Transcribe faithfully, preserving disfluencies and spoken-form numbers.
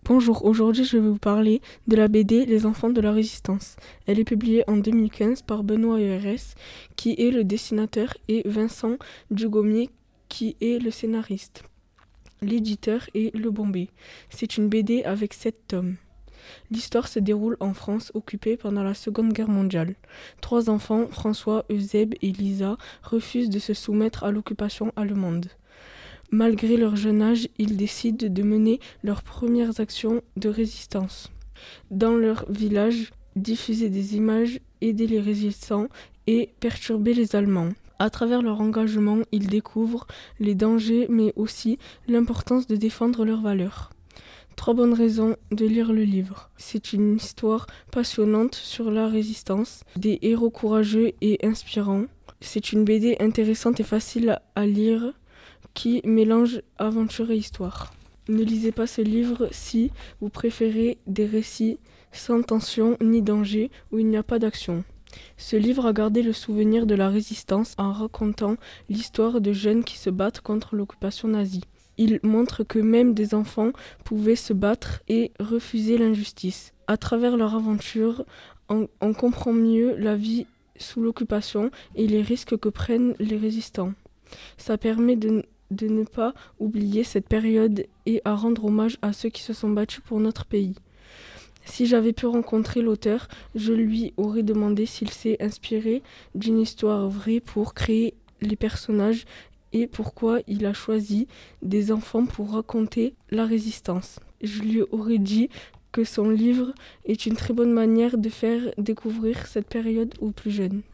Bonjour, aujourd'hui je vais vous parler de la B D Les Enfants de la Résistance. Elle est publiée en deux mille quinze par Benoît Herès, qui est le dessinateur, et Vincent Dugommier, qui est le scénariste. L'éditeur est Le Bombay. C'est une B D avec sept tomes. L'histoire se déroule en France occupée pendant la Seconde Guerre mondiale. Trois enfants, François, Eusèbe et Lisa, refusent de se soumettre à l'occupation allemande. Malgré leur jeune âge, ils décident de mener leurs premières actions de résistance. Dans leur village, diffuser des images, aider les résistants et perturber les Allemands. À travers leur engagement, ils découvrent les dangers mais aussi l'importance de défendre leurs valeurs. Trois bonnes raisons de lire le livre. C'est une histoire passionnante sur la résistance, des héros courageux et inspirants. C'est une B D intéressante et facile à lire qui mélange aventure et histoire. Ne lisez pas ce livre si vous préférez des récits sans tension ni danger où il n'y a pas d'action. Ce livre a gardé le souvenir de la résistance en racontant l'histoire de jeunes qui se battent contre l'occupation nazie. Il montre que même des enfants pouvaient se battre et refuser l'injustice. À travers leur aventure, on, on comprend mieux la vie sous l'occupation et les risques que prennent les résistants. Ça permet de, de ne pas oublier cette période et à rendre hommage à ceux qui se sont battus pour notre pays. Si j'avais pu rencontrer l'auteur, je lui aurais demandé s'il s'est inspiré d'une histoire vraie pour créer les personnages et pourquoi il a choisi des enfants pour raconter la résistance. Je lui aurais dit que son livre est une très bonne manière de faire découvrir cette période aux plus jeunes.